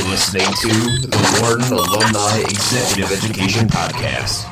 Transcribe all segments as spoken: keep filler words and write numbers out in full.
You're listening to the Wharton Alumni Executive Education Podcast.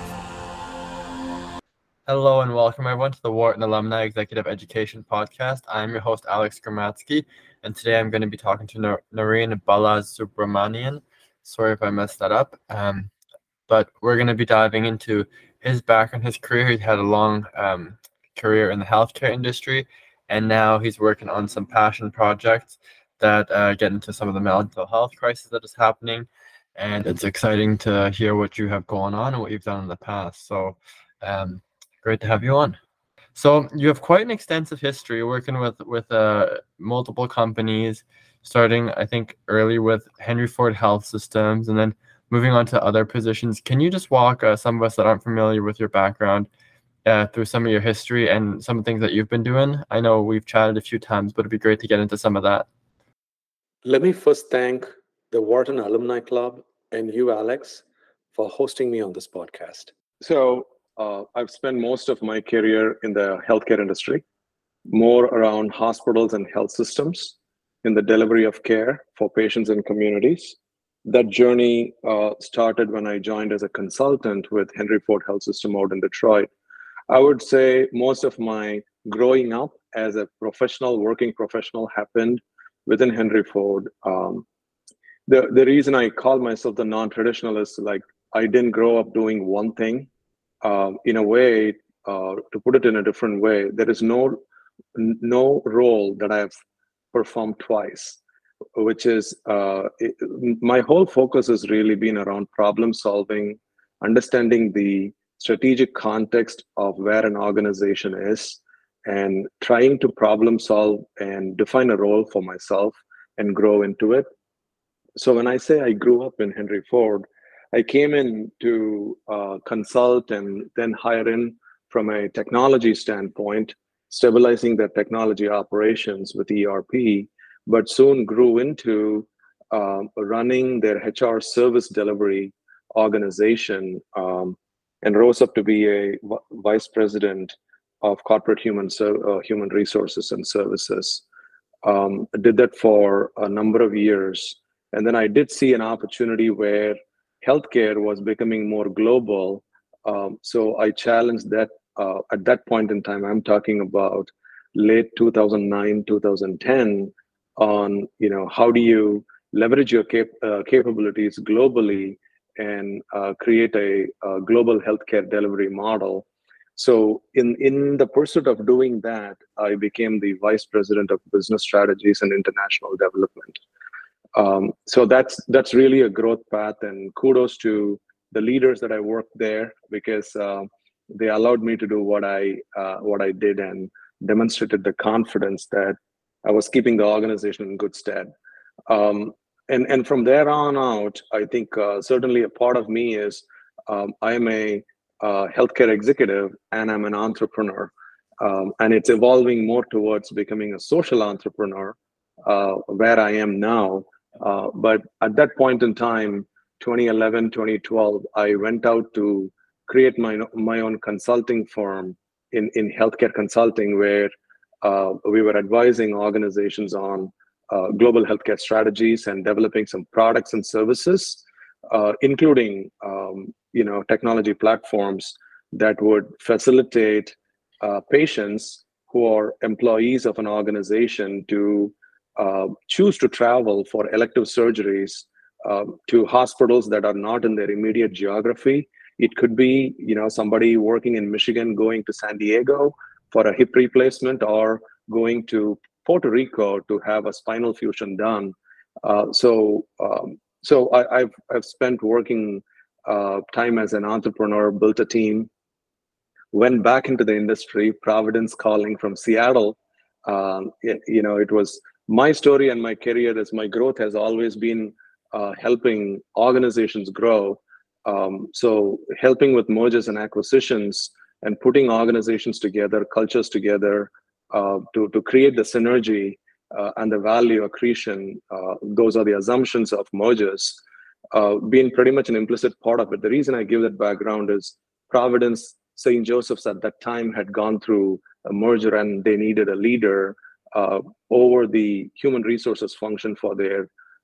Hello and welcome everyone to the Wharton Alumni Executive Education Podcast. I'm your host, Alex Gramatsky, and today I'm going to be talking to Nor- Noreen Balasubramanian. Sorry if I messed that up, um, but we're going to be diving into his background, his career. He's had a long um, career in the healthcare industry, and now he's working on some passion projects that uh, get into some of the mental health crisis that is happening, and it's exciting to hear what you have going on and what you've done in the past. So, um, great to have you on. So you have quite an extensive history working with with uh, multiple companies, starting I think early with Henry Ford Health Systems, and then moving on to other positions. Can you just walk uh, some of us that aren't familiar with your background uh, through some of your history and some of the things that you've been doing? I know we've chatted a few times, but it'd be great to get into some of that. Let me first thank the Wharton Alumni Club and you, Alex, for hosting me on this podcast. So uh, I've spent most of my career in the healthcare industry, more around hospitals and health systems in the delivery of care for patients and communities. That journey uh, started when I joined as a consultant with Henry Ford Health System out in Detroit. I would say most of my growing up as a professional, working professional happened within Henry Ford. Um, the, the reason I call myself the non-traditional is like, I didn't grow up doing one thing. Um, in a way, uh, to put it in a different way, there is no, no role that I have performed twice, which is, uh, it, my whole focus has really been around problem solving, understanding the strategic context of where an organization is, and trying to problem solve and define a role for myself and grow into it. So when I say I grew up in Henry Ford, I came in to uh, consult and then hire in from a technology standpoint, stabilizing their technology operations with E R P, but soon grew into uh, running their H R service delivery organization um, and rose up to be a v- vice president of corporate human uh, human resources and services. Um, I did that for a number of years, and then I did see an opportunity where healthcare was becoming more global. Um, so I challenged that uh, at that point in time. I'm talking about late two thousand nine, two thousand ten, on you know how do you leverage your cap- uh, capabilities globally and uh, create a, a global healthcare delivery model. So in, in the pursuit of doing that, I became the vice president of business strategies and international development. Um, so that's that's really a growth path, and kudos to the leaders that I worked there, because uh, they allowed me to do what I uh, what I did and demonstrated the confidence that I was keeping the organization in good stead. Um, and and from there on out, I think uh, certainly a part of me is um, I am a uh, healthcare executive and I'm an entrepreneur, um, and it's evolving more towards becoming a social entrepreneur, uh, where I am now. Uh, but at that point in time, twenty eleven, twenty twelve, I went out to create my my own consulting firm in in healthcare consulting, where uh, we were advising organizations on uh, global healthcare strategies and developing some products and services, uh, including um, you know technology platforms that would facilitate uh, patients who are employees of an organization to uh, choose to travel for elective surgeries uh, to hospitals that are not in their immediate geography. It could be, you know, somebody working in Michigan going to San Diego for a hip replacement, or going to Puerto Rico to have a spinal fusion done. Uh, so, um, so I, I've I've spent working uh, time as an entrepreneur, built a team, went back into the industry. Providence calling from Seattle. Um, it, you know, it was my story and my career. As my growth has always been uh, helping organizations grow. Um, so helping with mergers and acquisitions and putting organizations together, cultures together, uh, to, to create the synergy uh, and the value accretion. Uh, those are the assumptions of mergers, uh, being pretty much an implicit part of it. The reason I give that background is Providence, Saint Joseph's at that time had gone through a merger, and they needed a leader uh, over the human resources function for their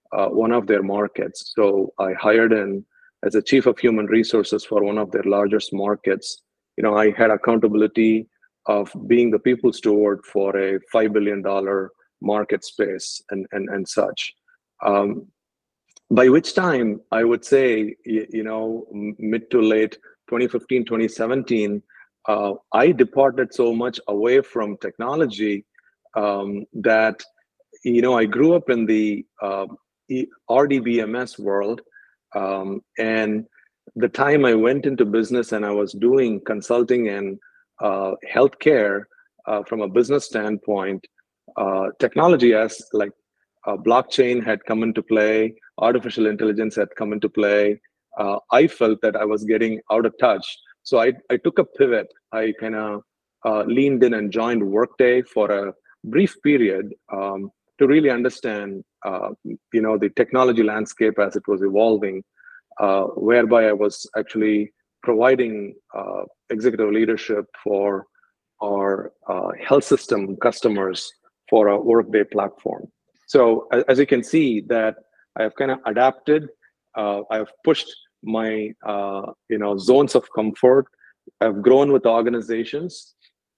uh, one of their markets. So I hired in as a chief of human resources for one of their largest markets. You know, I had accountability of being the people steward for a five billion dollars market space and, and, and such. Um, by which time I would say, you, you know, mid to late twenty fifteen, twenty seventeen, uh, I departed so much away from technology um, that, you know, I grew up in the uh, R D B M S world. Um, and the time I went into business and I was doing consulting and uh, healthcare uh, from a business standpoint, uh, technology as like uh, blockchain had come into play, artificial intelligence had come into play. Uh, I felt that I was getting out of touch. So I, I took a pivot. I kind of uh, leaned in and joined Workday for a brief period um, to really understand, uh, you know, the technology landscape as it was evolving, uh, whereby I was actually providing uh, executive leadership for our uh, health system customers for a Workday platform. So as you can see that I have kind of adapted, uh, I've pushed my uh, you know zones of comfort. I've grown with organizations,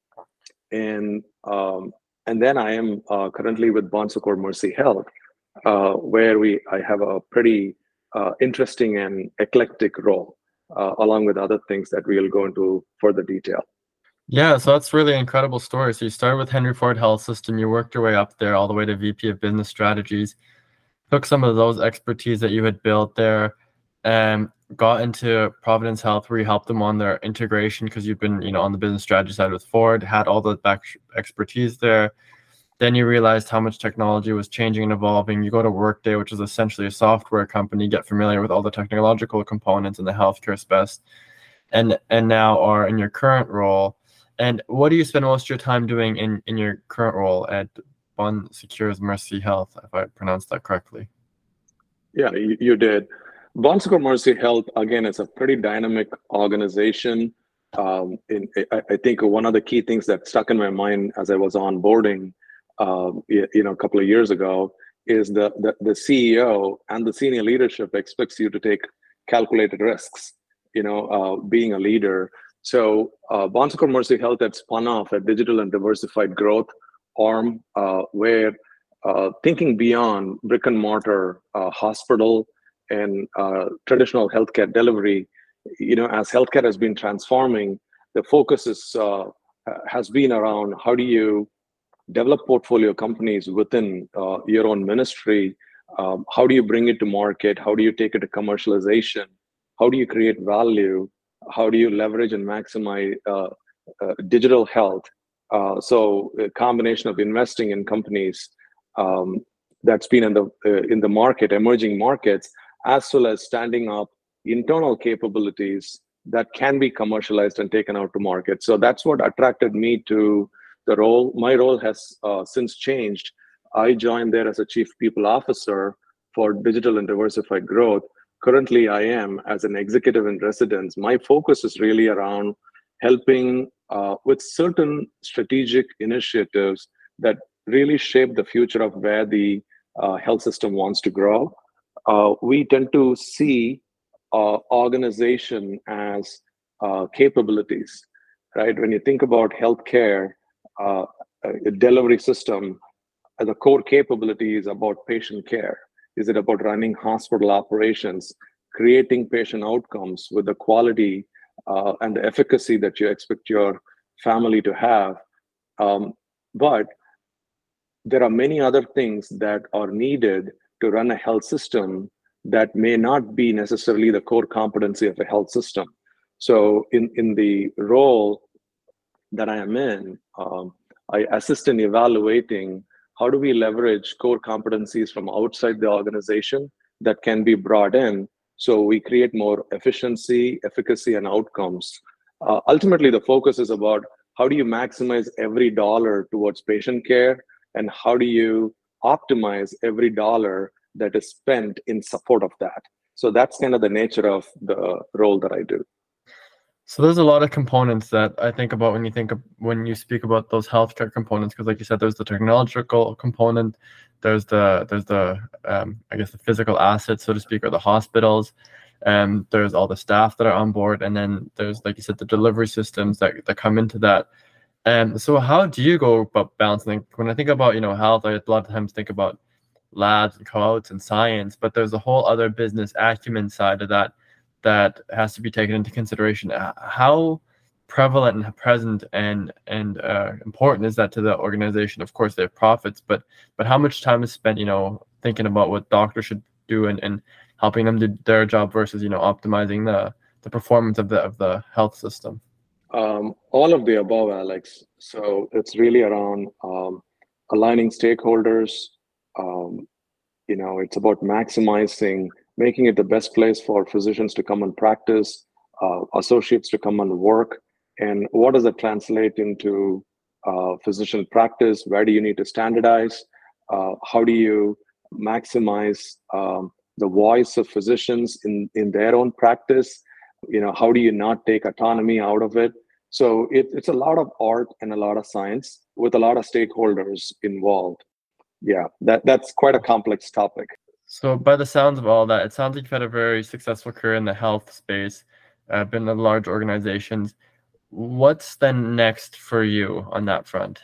and um, and then I am uh, currently with Bon Secours Mercy Health, uh, where we I have a pretty uh, interesting and eclectic role, uh, along with other things that we'll go into further detail. Yeah, so that's really incredible story. So you started with Henry Ford Health System, you worked your way up there all the way to V P of Business Strategies, took some of those expertise that you had built there, and got into Providence Health, where you helped them on their integration because you've been, you know, on the business strategy side with Ford, had all the back expertise there. Then you realized how much technology was changing and evolving. You go to Workday, which is essentially a software company, get familiar with all the technological components in the healthcare space, and and now are in your current role. And what do you spend most of your time doing in, in your current role at Bon Secours Mercy Health, if I pronounced that correctly? Yeah, you, you did. Bon Secours Mercy Health, again, is a pretty dynamic organization. Um, in, I, I think one of the key things that stuck in my mind as I was onboarding, uh, you, you know, a couple of years ago, is the, the the C E O and the senior leadership expects you to take calculated risks. You know, uh, being a leader. So uh, Bon Secours Mercy Health had spun off a digital and diversified growth arm, uh, where uh, thinking beyond brick and mortar uh, hospital and uh, traditional healthcare delivery, you know, as healthcare has been transforming, the focus is uh, has been around how do you develop portfolio companies within uh, your own ministry, um, how do you bring it to market, how do you take it to commercialization, how do you create value, how do you leverage and maximize uh, uh, digital health. Uh, so a combination of investing in companies um, that's been in the uh, in the market, emerging markets, as well as standing up internal capabilities that can be commercialized and taken out to market. So that's what attracted me to the role. My role has uh, since changed. I joined there as a chief people officer for digital and diversified growth. Currently, I am as an executive in residence. My focus is really around helping uh, with certain strategic initiatives that really shape the future of where the uh, health system wants to grow. Uh, we tend to see uh, organization as uh, capabilities, right? When you think about healthcare, uh, a delivery system, uh, the core capability is about patient care. Is it about running hospital operations, creating patient outcomes with the quality uh, and the efficacy that you expect your family to have? Um, but there are many other things that are needed to run a health system that may not be necessarily the core competency of a health system. So in, in the role that I am in, um, I assist in evaluating how do we leverage core competencies from outside the organization that can be brought in so we create more efficiency, efficacy, and outcomes. Uh, ultimately, the focus is about how do you maximize every dollar towards patient care, and how do you optimize every dollar that is spent in support of that. So that's kind of the nature of the role that I do. So there's a lot of components that I think about when you think of, when you speak about those healthcare components, because like you said, there's the technological component, there's the there's the um, I guess the physical assets, so to speak, or the hospitals, and there's all the staff that are on board, and then there's, like you said, the delivery systems that, that come into that. And so how do you go about balancing? When I think about, you know, health, I a lot of times think about labs and codes and science, but there's a whole other business acumen side of that that has to be taken into consideration. Uh, How prevalent and present and and uh, important is that to the organization? Of course, they have profits, but but how much time is spent, you know, thinking about what doctors should do and, and helping them do their job versus, you know, optimizing the the performance of the of the health system? Um, all of the above, Alex. So it's really around um, aligning stakeholders. Um, you know, it's about maximizing, making it the best place for physicians to come and practice, uh, associates to come and work. And what does that translate into uh, physician practice? Where do you need to standardize? Uh, how do you maximize um, the voice of physicians in, in their own practice? You know, how do you not take autonomy out of it? So it, it's a lot of art and a lot of science with a lot of stakeholders involved. Yeah, that, that's quite a complex topic. So by the sounds of all that, it sounds like you've had a very successful career in the health space, uh, been in large organizations. What's then next for you on that front?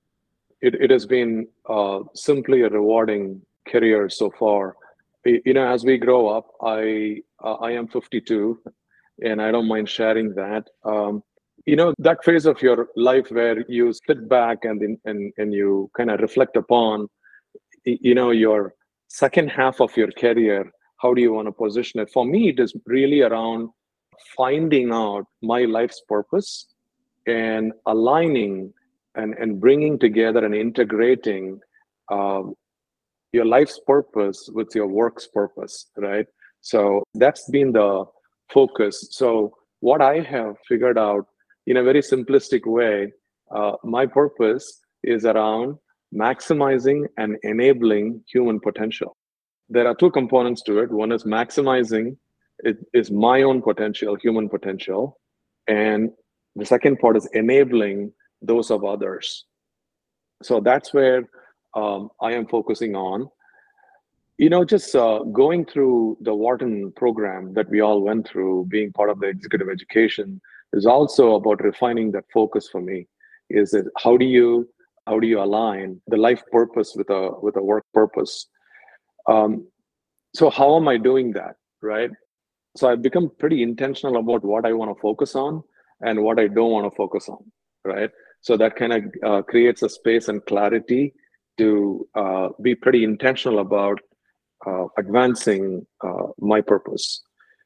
It, it has been uh, simply a rewarding career so far. You know, as we grow up, I uh, I am fifty-two, and I don't mind sharing that. Um, you know, that phase of your life where you sit back and and and you kind of reflect upon, you know, your second half of your career. How do you want to position it? For me, it is really around finding out my life's purpose and aligning and, and bringing together and integrating uh, your life's purpose with your work's purpose, right? So that's been the focus. So what I have figured out in a very simplistic way, uh, my purpose is around maximizing and enabling human potential. There are two components to it. One is maximizing it is my own potential, human potential. And the second part is enabling those of others. So that's where um, I am focusing on. You know, just uh, going through the Wharton program that we all went through, being part of the executive education, is also about refining that focus for me. Is it how do you how do you align the life purpose with a with a work purpose? Um, so how am I doing that, right? So I've become pretty intentional about what I want to focus on and what I don't want to focus on, right? So that kind of uh, creates a space and clarity to uh, be pretty intentional about uh, advancing uh, my purpose.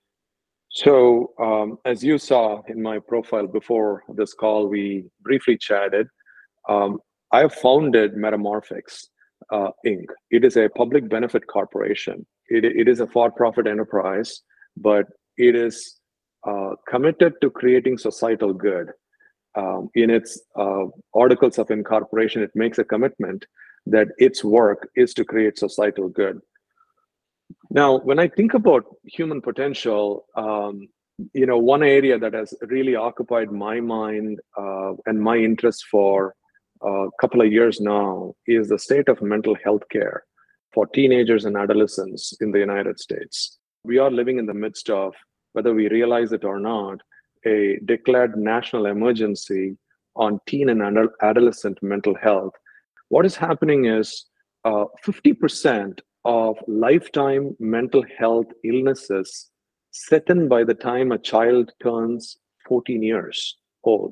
So um, as you saw in my profile before this call, we briefly chatted. Um, I have founded Metamorphics uh, Incorporated. It is a public benefit corporation. It, it is a for-profit enterprise, but it is uh, committed to creating societal good. Um, in its uh, articles of incorporation, it makes a commitment that its work is to create societal good. Now, when I think about human potential, um, you know, one area that has really occupied my mind uh, and my interest for a couple of years now is the state of mental health care for teenagers and adolescents in the United States. We are living in the midst of, whether we realize it or not, a declared national emergency on teen and adolescent mental health. What is happening is uh, fifty percent of lifetime mental health illnesses set in by the time a child turns fourteen years old.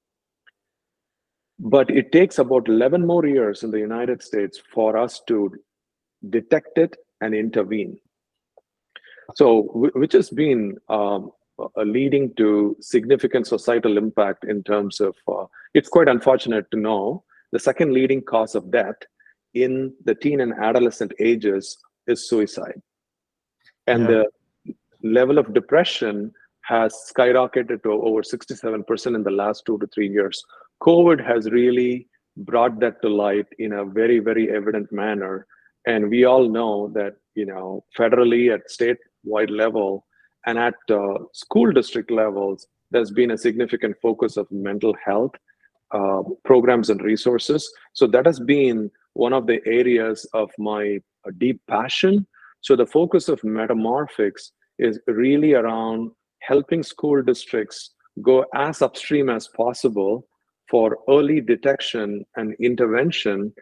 But it takes about eleven more years in the United States for us to detect it and intervene. So, which has been um, uh, leading to significant societal impact in terms of, uh, it's quite unfortunate to know, the second leading cause of death in the teen and adolescent ages is suicide. And yeah. the level of depression has skyrocketed to over sixty-seven percent in the last two to three years. COVID has really brought that to light in a very, very evident manner. And we all know that, you know, federally at statewide level and at uh, school district levels, there's been a significant focus of mental health uh, programs and resources. So that has been one of the areas of my uh, deep passion. So the focus of Metamorphics is really around helping school districts go as upstream as possible for early detection and intervention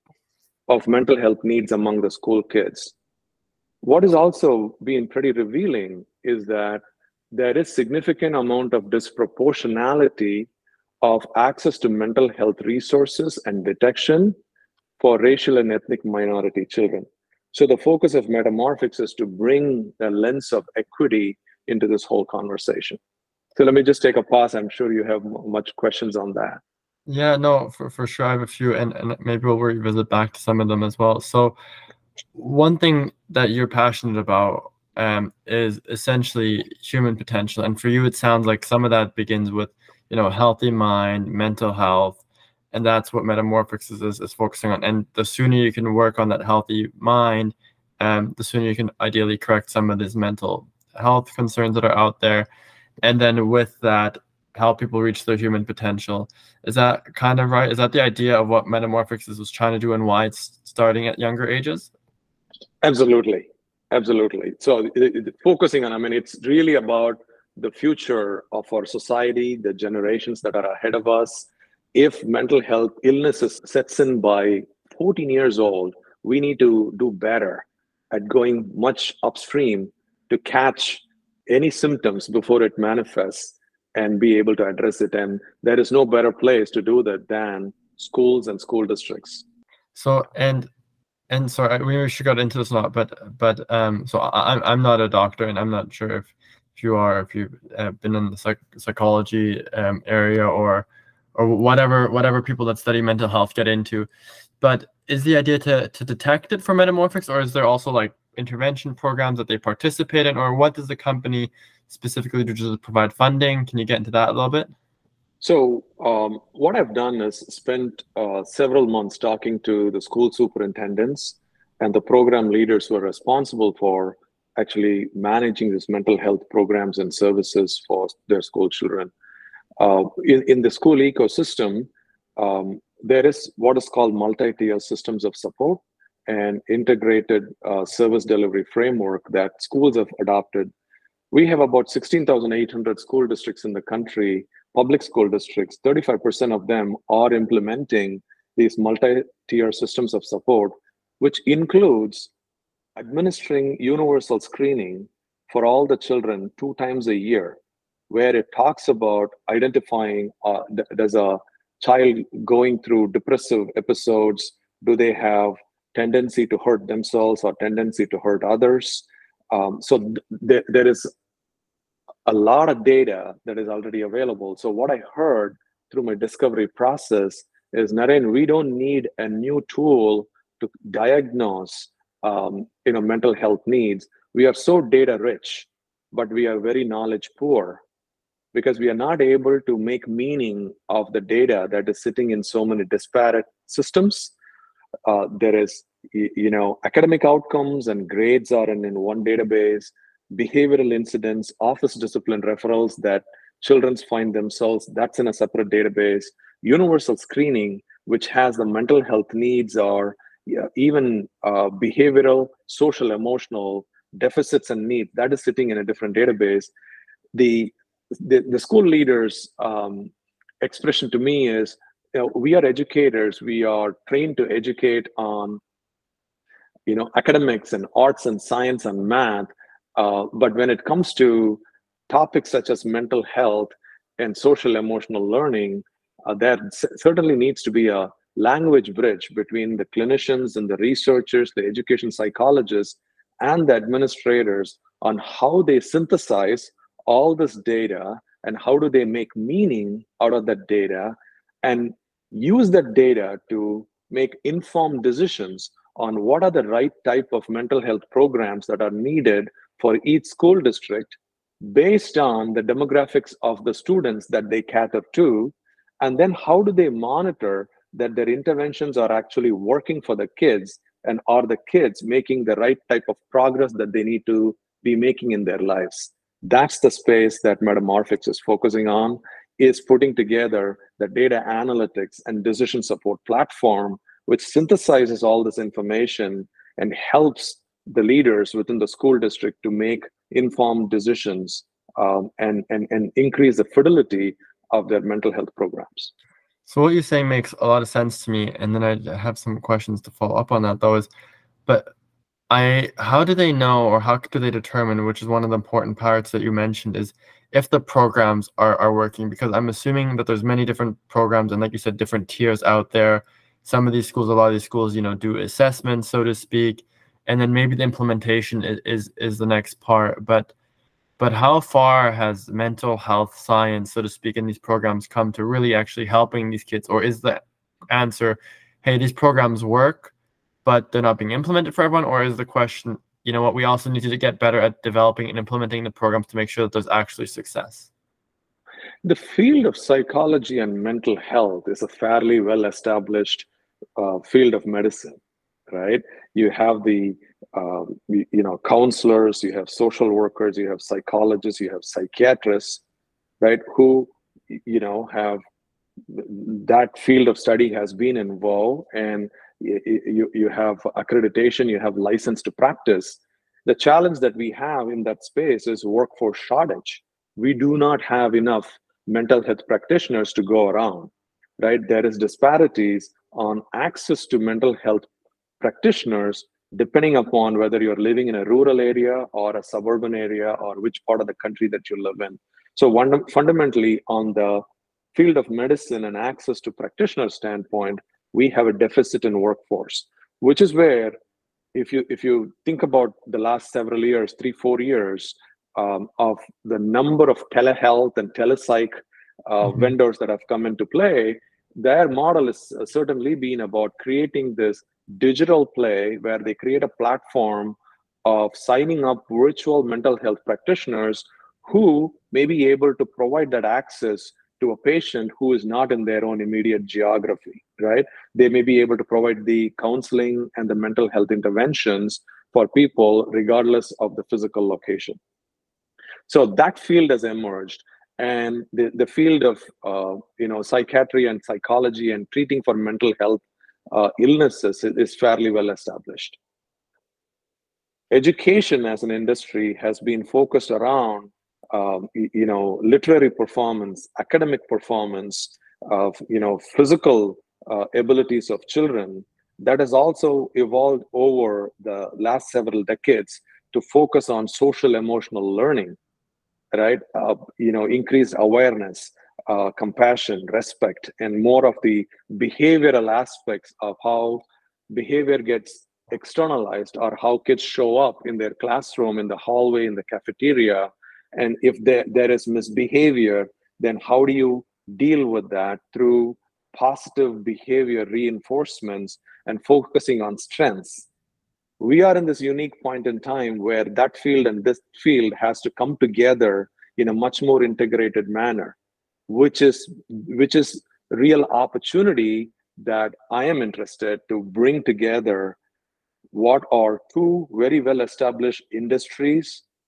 of mental health needs among the school kids. What has also been pretty revealing is that there is significant amount of disproportionality of access to mental health resources and detection for racial and ethnic minority children. So the focus of Metamorphics is to bring the lens of equity into this whole conversation. So let me just take a pause. I'm sure you have much questions on that. Yeah, no, for, for sure. I have a few, and, and maybe we'll revisit back to some of them as well. So one thing that you're passionate about um, is essentially human potential. And for you, it sounds like some of that begins with, you know, healthy mind, mental health, and that's what Metamorphics is, is, is focusing on. And the sooner you can work on that healthy mind, um, the sooner you can ideally correct some of these mental health concerns that are out there. And then with that, help people reach their human potential. Is that kind of right? Is that the idea of what Metamorphics is was trying to do and why it's starting at younger ages? Absolutely. Absolutely. So it, it, focusing on, I mean, it's really about the future of our society, the generations that are ahead of us. If mental health illnesses sets in by fourteen years old, we need to do better at going much upstream to catch any symptoms before it manifests and be able to address it. And there is no better place to do that than schools and school districts. So, and and sorry, we should get into this a lot, but but um, so I, I'm I'm not a doctor, and I'm not sure if, if you are, if you've uh, been in the psych psychology um, area or or whatever whatever people that study mental health get into. But is the idea to to detect it for Metamorphics, or is there also like intervention programs that they participate in, or what does the company specifically do to provide funding? Can you get into that a little bit? So um, what I've done is spent uh, several months talking to the school superintendents and the program leaders who are responsible for actually managing these mental health programs and services for their school children. Uh, in, in the school ecosystem, um, there is what is called multi-tier systems of support and integrated uh, service delivery framework that schools have adopted. We have about sixteen thousand eight hundred school districts in the country, public school districts. thirty-five percent of them are implementing these multi-tier systems of support, which includes administering universal screening for all the children two times a year, where it talks about identifying, uh, does a child going through depressive episodes, do they have tendency to hurt themselves or tendency to hurt others? Um, so th there is a lot of data that is already available. So what I heard through my discovery process is, Naren, we don't need a new tool to diagnose um, you know, mental health needs. We are so data rich, but we are very knowledge poor because we are not able to make meaning of the data that is sitting in so many disparate systems. Uh, there is, you know, academic outcomes and grades are in, in one database, behavioral incidents, office discipline referrals that children find themselves, that's in a separate database, universal screening, which has the mental health needs or yeah, even uh, behavioral, social, emotional deficits and needs, that is sitting in a different database. The, the, the school leaders' um, expression to me is, you know, we are educators, we are trained to educate on, you know, academics and arts and science and math, uh, but when it comes to topics such as mental health and social emotional learning, uh, there certainly needs to be a language bridge between the clinicians and the researchers, the education psychologists, and the administrators on how they synthesize all this data and how do they make meaning out of that data and use that data to make informed decisions on what are the right type of mental health programs that are needed for each school district based on the demographics of the students that they cater to. And then how do they monitor that their interventions are actually working for the kids, and are the kids making the right type of progress that they need to be making in their lives? That's the space that Metamorphics is focusing on, is putting together the data analytics and decision support platform, which synthesizes all this information and helps the leaders within the school district to make informed decisions um, and, and, and increase the fidelity of their mental health programs. So what you're saying makes a lot of sense to me, and then I have some questions to follow up on that, though, is, but I, how do they know, or how do they determine, which is one of the important parts that you mentioned, is if the programs are, are working? Because I'm assuming that there's many different programs, and like you said, different tiers out there. Some of these schools, a lot of these schools, you know, do assessments, so to speak, and then maybe the implementation is, is, is the next part. But But how far has mental health science, so to speak, in these programs come to really actually helping these kids? Or is the answer, hey, these programs work, but they're not being implemented for everyone? Or is the question, you know what, we also need to get better at developing and implementing the programs to make sure that there's actually success? The field of psychology and mental health is a fairly well-established uh, field of medicine, right? You have the um, you, you know counselors, you have social workers, you have psychologists, you have psychiatrists, right? Who you know have that field of study has been involved, and you, you you have accreditation, you have license to practice. The challenge that we have in that space is workforce shortage. We do not have enough mental health practitioners to go around, right? There is disparities on access to mental health practitioners depending upon whether you're living in a rural area or a suburban area or which part of the country that you live in. So one, fundamentally, on the field of medicine and access to practitioner standpoint, we have a deficit in workforce, which is where if you if you think about the last several years, three, four years um, of the number of telehealth and telepsych uh, mm-hmm. vendors that have come into play, their model is certainly been about creating this digital play where they create a platform of signing up virtual mental health practitioners who may be able to provide that access to a patient who is not in their own immediate geography, right? They may be able to provide the counseling and the mental health interventions for people regardless of the physical location. So that field has emerged, and the, the field of uh, you know psychiatry and psychology and treating for mental health uh, illnesses is, is fairly well established. Education as an industry has been focused around Um, you know, literary performance, academic performance, of you know, physical uh, abilities of children. That has also evolved over the last several decades to focus on social emotional learning, right? Uh, you know, increased awareness, uh, compassion, respect, and more of the behavioral aspects of how behavior gets externalized, or how kids show up in their classroom, in the hallway, in the cafeteria. And if there, there is misbehavior, then how do you deal with that through positive behavior reinforcements and focusing on strengths? We are in this unique point in time where that field and this field has to come together in a much more integrated manner, which is, which is real opportunity that I am interested to bring together what are two very well-established industries,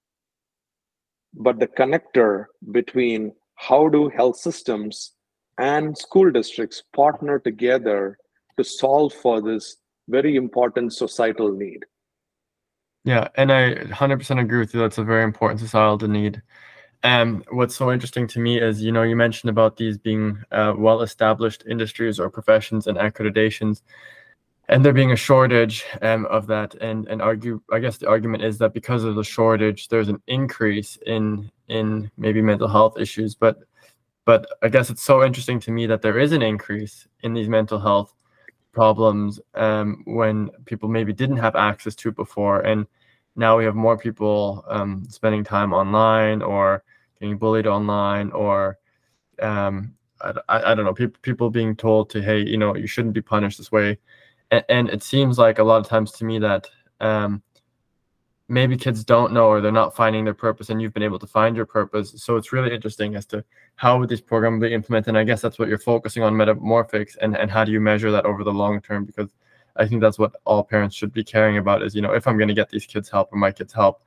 but the connector between how do health systems and school districts partner together to solve for this very important societal need. Yeah, and I one hundred percent agree with you. That's a very important societal need. And um, what's so interesting to me is, you know, you mentioned about these being uh, well-established industries or professions and accreditations, and there being a shortage um, of that, and and argue. I guess the argument is that because of the shortage, there's an increase in in maybe mental health issues. But but I guess it's so interesting to me that there is an increase in these mental health problems um, when people maybe didn't have access to it before, and now we have more people um, spending time online or getting bullied online, or um, I, I don't know, people people being told to, hey, you know, you shouldn't be punished this way. And it seems like a lot of times to me that um, maybe kids don't know, or they're not finding their purpose, and you've been able to find your purpose. So it's really interesting as to how would this program be implemented. And I guess that's what you're focusing on, Metamorphics, and, and how do you measure that over the long term? Because I think that's what all parents should be caring about is, you know, if I'm going to get these kids help or my kids help,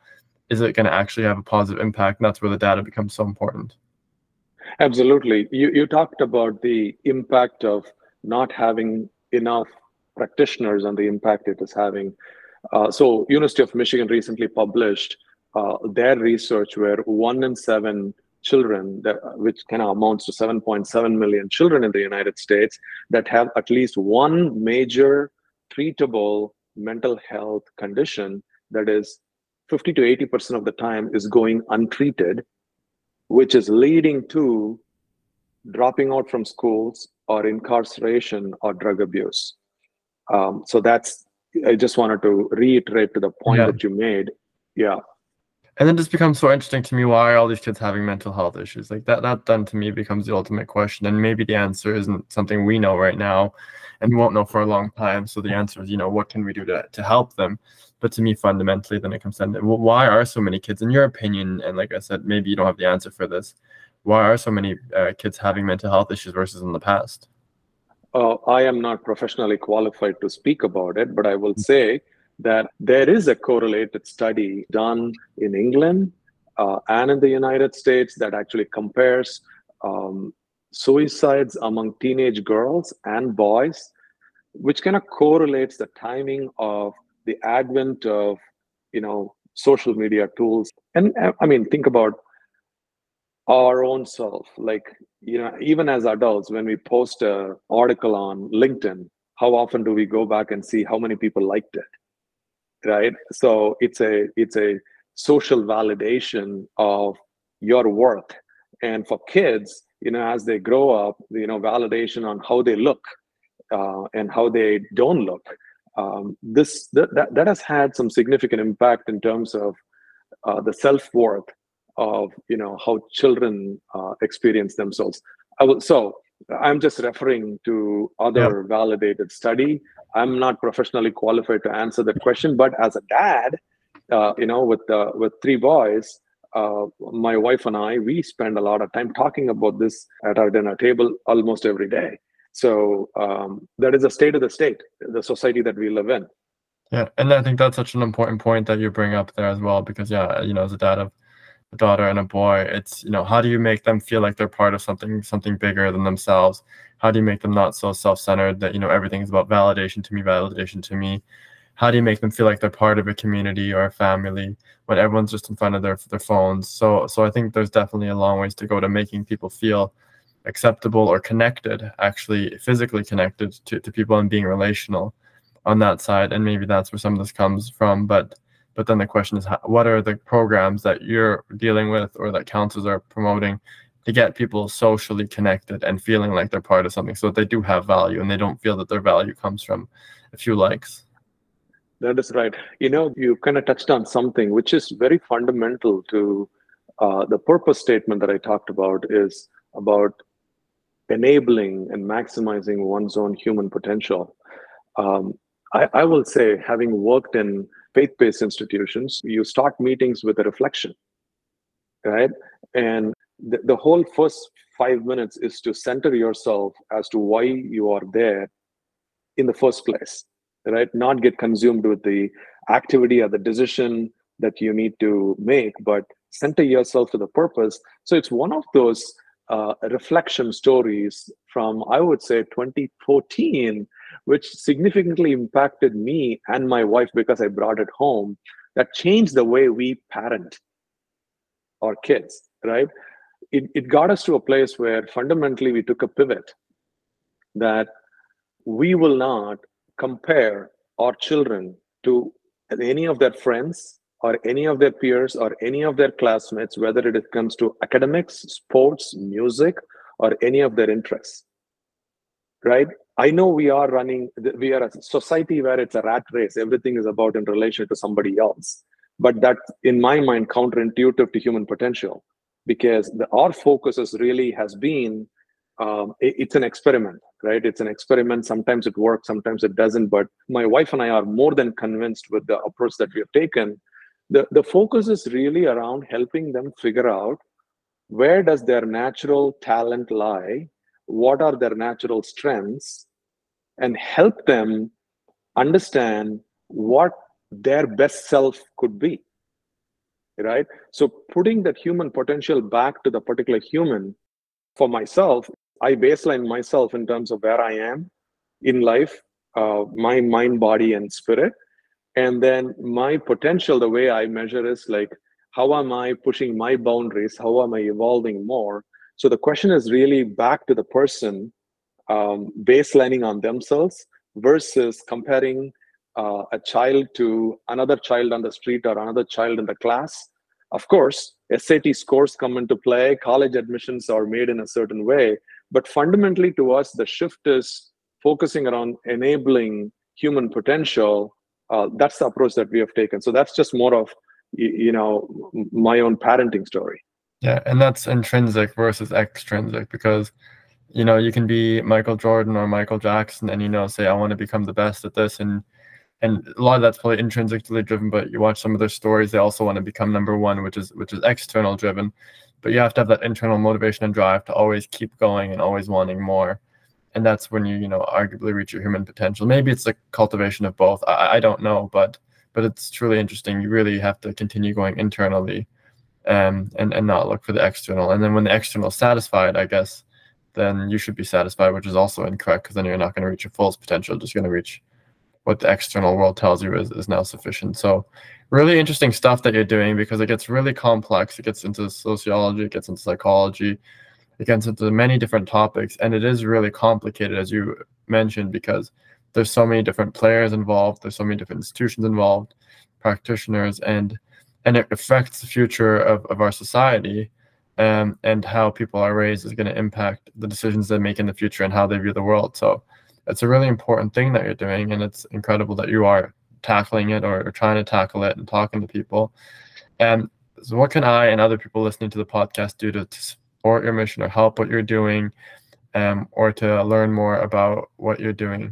is it going to actually have a positive impact? And that's where the data becomes so important. Absolutely. You, you talked about the impact of not having enough practitioners and the impact it is having. Uh, so University of Michigan recently published uh, their research where one in seven children, that, which kind of amounts to seven point seven million children in the United States, that have at least one major treatable mental health condition that is fifty to eighty percent of the time is going untreated, which is leading to dropping out from schools or incarceration or drug abuse. Um, so that's, I just wanted to reiterate to the point Yeah. that you made. Yeah. And then just becomes so interesting to me, why are all these kids having mental health issues? Like that, that then to me becomes the ultimate question. And maybe the answer isn't something we know right now and we won't know for a long time. So the answer is, you know, what can we do to, to help them? But to me, fundamentally, then it comes down to, well, why are so many kids, in your opinion, and like I said, maybe you don't have the answer for this, why are so many uh, kids having mental health issues versus in the past? Uh, I am not professionally qualified to speak about it, but I will say that there is a correlated study done in England uh, and in the United States that actually compares um, suicides among teenage girls and boys, which kind of correlates the timing of the advent of, you know, social media tools. And I mean, think about our own self, like, you know, even as adults, when we post an article on LinkedIn, how often do we go back and see how many people liked it, right? So it's a it's a social validation of your worth. And for kids, you know, as they grow up, you know, validation on how they look uh, and how they don't look. Um, this that, that that has had some significant impact in terms of uh, the self-worth of, you know, how children uh, experience themselves. I will, so I'm just referring to other Yep. validated study. I'm not professionally qualified to answer that question, but as a dad, uh, you know, with uh, with three boys, uh, my wife and I, we spend a lot of time talking about this at our dinner table almost every day. So um, that is the state of the state, the society that we live in. Yeah, and I think that's such an important point that you bring up there as well, because yeah, you know, as a dad of a daughter and a boy, it's, you know, how do you make them feel like they're part of something something bigger than themselves? How do you make them not so self-centered that, you know, everything is about validation to me, validation to me? How do you make them feel like they're part of a community or a family when everyone's just in front of their their phones? So so I think there's definitely a long ways to go to making people feel acceptable or connected, actually physically connected to, to people and being relational on that side. And maybe that's where some of this comes from. But but then the question is, how, what are the programs that you're dealing with or that counselors are promoting to get people socially connected and feeling like they're part of something, so that they do have value and they don't feel that their value comes from a few likes? That is right. You know, you kind of touched on something which is very fundamental to uh, the purpose statement that I talked about, is about enabling and maximizing one's own human potential. Um, I, I will say, having worked in faith-based institutions, you start meetings with a reflection, right? And the, the whole first five minutes is to center yourself as to why you are there in the first place, right? Not get consumed with the activity or the decision that you need to make, but center yourself to the purpose. So it's one of those uh, reflection stories from, I would say, twenty fourteen, which significantly impacted me and my wife because I brought it home, that changed the way we parent our kids, right? It, it got us to a place where fundamentally we took a pivot that we will not compare our children to any of their friends or any of their peers or any of their classmates, whether it comes to academics, sports, music, or any of their interests, right? I know we are running, we are a society where it's a rat race. Everything is about in relation to somebody else. But that, in my mind, counterintuitive to human potential, because the, our focus is really has been, um, it, it's an experiment, right? It's an experiment. Sometimes it works, sometimes it doesn't. But my wife and I are more than convinced with the approach that we have taken. The, the focus is really around helping them figure out where does their natural talent lie, what are their natural strengths, and help them understand what their best self could be. right? So putting that human potential back to the particular human, for myself, I baseline myself in terms of where I am in life, uh, my mind, body, and spirit. And then my potential, the way I measure is like, how am I pushing my boundaries? How am I evolving more? So the question is really back to the person, um, baselining on themselves versus comparing uh, a child to another child on the street or another child in the class. Of course, S A T scores come into play, college admissions are made in a certain way, but fundamentally to us, the shift is focusing around enabling human potential. Uh, that's the approach that we have taken. So that's just more of, you know, my own parenting story. Yeah, and that's intrinsic versus extrinsic, because you know, you can be Michael Jordan or Michael Jackson and, you know, say, I want to become the best at this. And and a lot of that's probably intrinsically driven, but you watch some of their stories, they also want to become number one, which is which is external driven. But you have to have that internal motivation and drive to always keep going and always wanting more. And that's when you, you know, arguably reach your human potential. Maybe it's a cultivation of both. I, I don't know, but but it's truly interesting. You really have to continue going internally um, and, and not look for the external. And then when the external is satisfied, I guess, then you should be satisfied, which is also incorrect, because then you're not going to reach your fullest potential, you're just going to reach what the external world tells you is, is now sufficient. So really interesting stuff that you're doing, because it gets really complex. It gets into sociology, it gets into psychology, it gets into many different topics, and it is really complicated, as you mentioned, because there's so many different players involved, there's so many different institutions involved, practitioners, and and it affects the future of, of our society. Um, and how people are raised is going to impact the decisions they make in the future and how they view the world. So it's a really important thing that you're doing, and it's incredible that you are tackling it or, or trying to tackle it and talking to people. And so what can I and other people listening to the podcast do to, to support your mission or help what you're doing, um, or to learn more about what you're doing?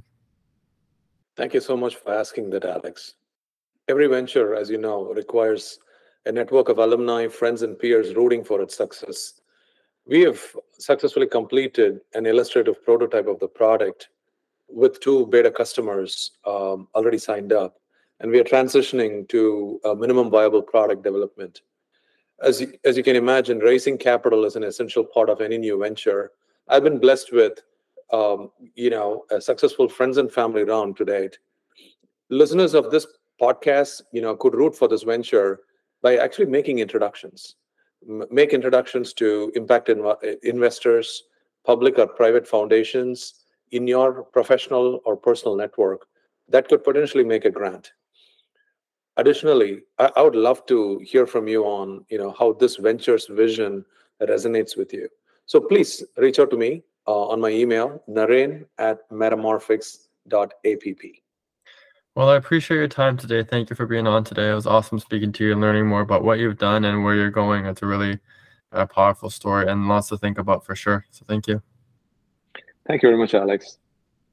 Thank you so much for asking that, Alex. Every venture, as you know, requires a network of alumni, friends, and peers rooting for its success. We have successfully completed an illustrative prototype of the product with two beta customers um, already signed up, and we are transitioning to a minimum viable product development. As you, as you can imagine, raising capital is an essential part of any new venture. I've been blessed with, um, you know, a successful friends and family round to date. Listeners of this podcast, you know, could root for this venture by actually making introductions. M- make introductions to impact inv- investors, public or private foundations in your professional or personal network that could potentially make a grant. Additionally, I, I would love to hear from you on, you know, how this venture's vision resonates with you. So please reach out to me uh, on my email, naren at metamorphics dot app. Well, I appreciate your time today. Thank you for being on today. It was awesome speaking to you and learning more about what you've done and where you're going. It's a really uh, powerful story and lots to think about for sure. So thank you. Thank you very much, Alex.